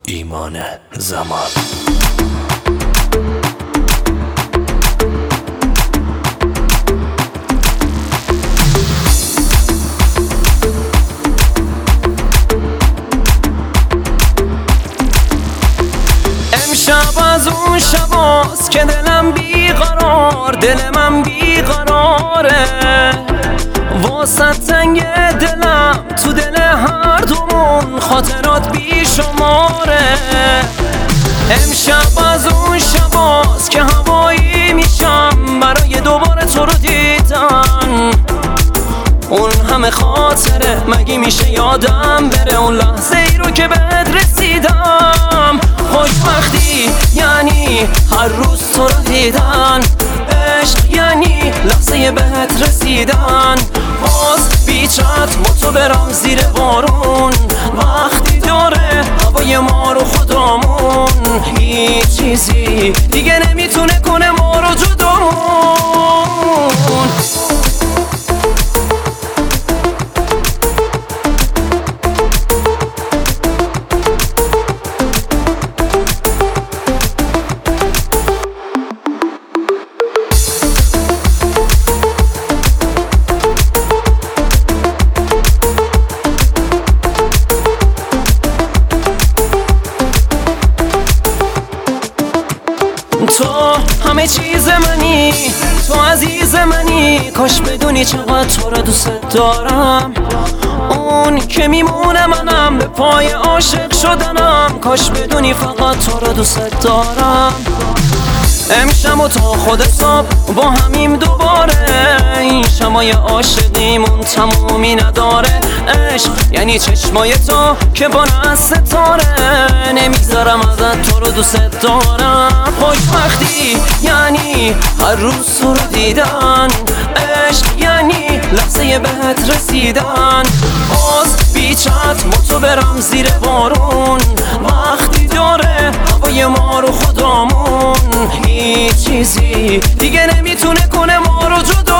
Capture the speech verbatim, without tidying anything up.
ایمان زمان. امشب از اون شباست که دلم بیقرار، دل من بیقراره، واسه تنگ دلم تو دل هر دومون خاطرات بی شماره. امشب از اون شباست که هوایی میشم برای دوباره تو رو دیدن. اون همه خاطره مگه میشه یادم بره، اون لحظه ای رو که بهت رسیدم. خوشبختی یعنی هر روز تو رو دیدن، عشق یعنی لحظه بهت رسیدن. باز بیچت با تو برم زیر بارون، وقتی داره هوای ما رو خدامون، هیچ چیزی دیگه نمیتونه کنه ما رو جدامون. تو همه چیز منی، تو عزیز منی، کاش بدونی چقدر تو رو دوست دارم. اون که میمونه منم به پای عاشق شدنم، کاش بدونی فقط تو رو دوست دارم. امشب و تا خود صبح با همیم دوباره، این شمای عاشقیمون تمومی نداره. عشق یعنی چشمای تو که با از ستاره، نمیذارم ازت تو رو دوست دارم. خوشبختی یعنی هر روز تو رو دیدن، عشق یعنی لحظه بهت رسیدن. باز بیچت با تو برم زیر بارون، وقتی داره هوای ما رو خدامون، هیچ چیزی دیگه نمیتونه کنه ما رو جدا.